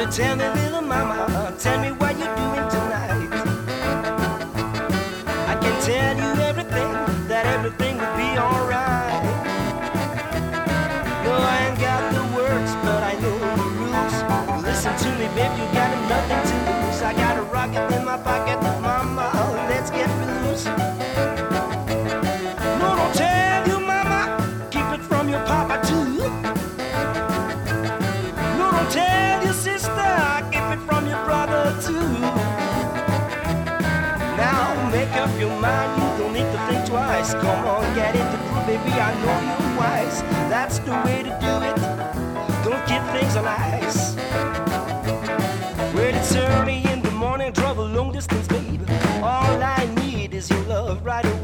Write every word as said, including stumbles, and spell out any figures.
Tell me, little mama, tell me what you're doing tonight. I can tell you everything, that everything will be alright. No, I ain't got the words, but I know the rules. Listen to me, babe, you got nothing to lose. I got a rocket in my pocket, mama, let's get loose. No, don't tell you, mama, keep it from your papa too. No, don't tell your sister, keep it from your brother too. Now make up your mind, you don't need to think twice. Come on, get in the groove, baby, I know you're wise. That's the way to do it, don't keep things on ice. Well, it's early in the morning, travel long distance, baby. All I need is your love right away.